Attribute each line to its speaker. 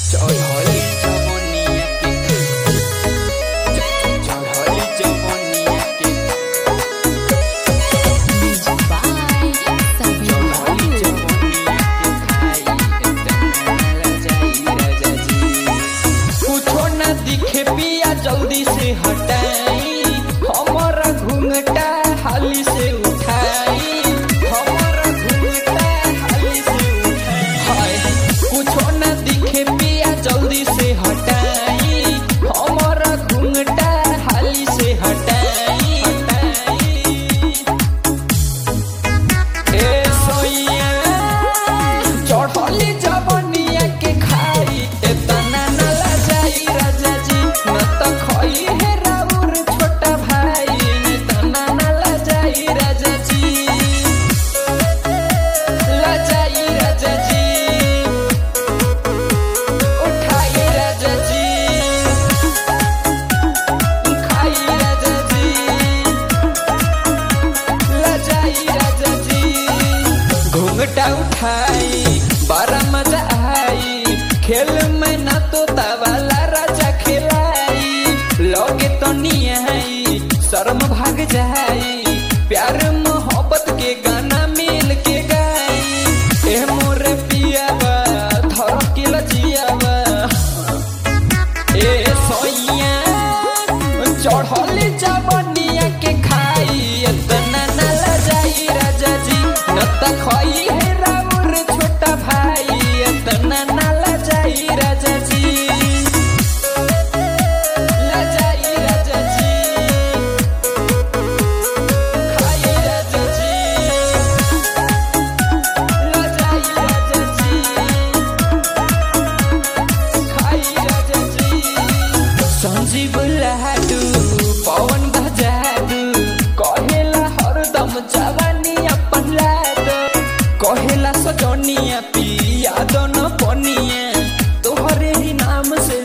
Speaker 1: चढ़ली जवनिया के चढ़ली जवनिया के चढ़ली जवनिया के खाई तनाला जाई राजा जी। कुछो ना दिखे पिया जल्दी से हटाई, हमारा घूंघटा हाली से उठाई, हमारा घूंघटा हाली से उठाई। कुछो ना दिखे पिया जल्दी से हटाई, हमारा घूंघटा हाली से हटाई। ए सोइया चढ़ली जवनिया के खाई तना ना जाई राजा जी, न तो खोई है राउर छोटा भाई तना ना जाई राजा जी, ला जाई राजा जी, उठाई राजा जी, खाई राजा जी, ला जाई राजा जी। घूंघटा उठाई बड़ा मजा आई, खेल में ना तो तावाला राजा खिलाई, लगे तो नहीं आई शर्म भाग जाई, प्यार मोहब्बत के गाना मिल के गाई। ए मोरे पियावा धर के लजियावा, ए सोइया चढ़ली जवनिया के खाई तना ना जाई राजा जी, न तो खोई है राउर छोटा भाई तना ना जाई राजा जी, ला जाई राजा जी, खाई राजा जी, ला जाई राजा जी, खाई राजा जी। संजीव लाडू पवन बजाडू कहेला हरदम जवानी अपन लाड, कहेला सजनिया पिया दोनों पनिया तोहरे ही नाम से